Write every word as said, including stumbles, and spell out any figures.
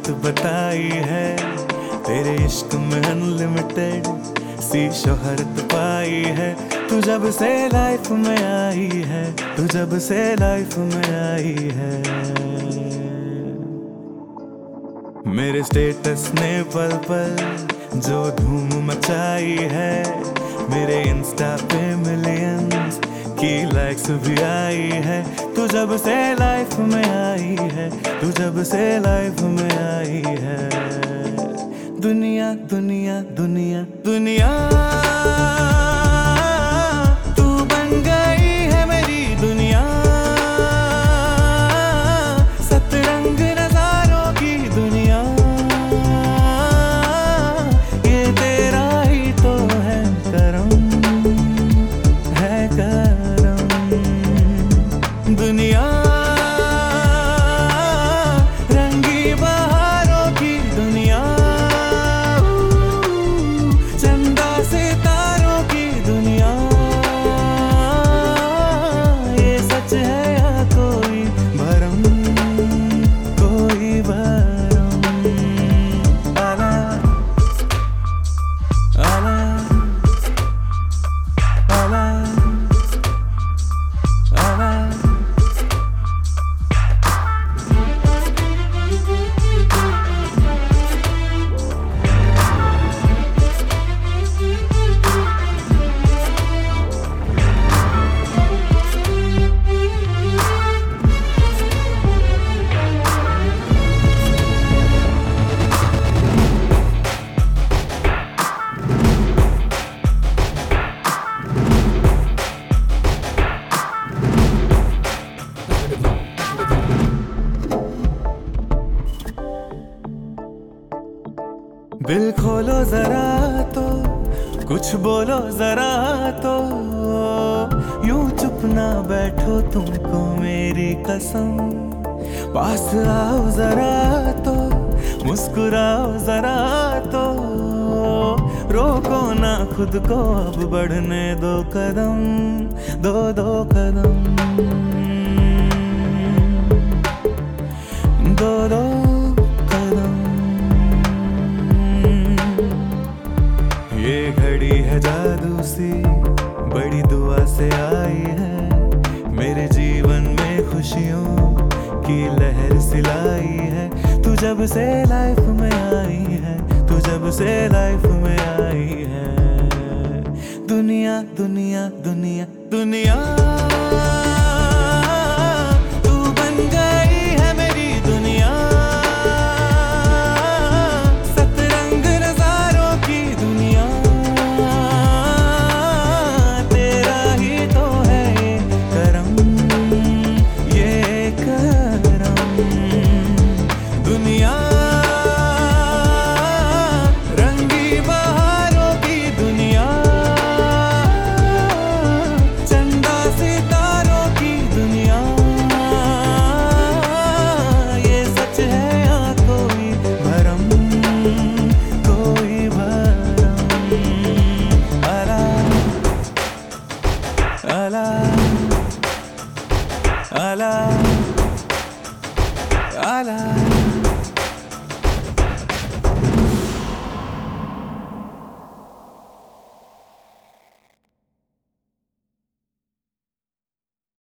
बात बताई है, तेरे इश्क में अनलिमिटेड सी शोहरत पाई है। तू जब से लाइफ में आई है, तू जब से लाइफ में आई है। मेरे स्टेटस ने पल पल जो धूम मचाई है, मेरे इंस्टा पे मिलियंस की लाइक्स भी आई है। तू जब से लाइफ में आई है, तू जब से लाइफ में आई है। दुनिया दुनिया दुनिया दुनिया तू बन गई है मेरी दुनिया, सतरंग नजारों की दुनिया। ये तेरा ही तो है करम, है करम। दुनिया रंगी बहारों की दुनिया, चंदा सितारों की दुनिया। ये सच है या कोई भरम, कोई भरम। आला आला आला आला। दिल खोलो जरा तो कुछ बोलो जरा तो, यूं चुप ना बैठो तुमको मेरी कसम। पास आओ जरा तो मुस्कुराओ जरा तो, रोको ना खुद को अब बढ़ने दो कदम, दो दो कदम, दो दो कदम। ये घड़ी है जादू सी बड़ी दुआ से आई है, मेरे जीवन में खुशियों की लहर सिलाई है। तू जब से लाइफ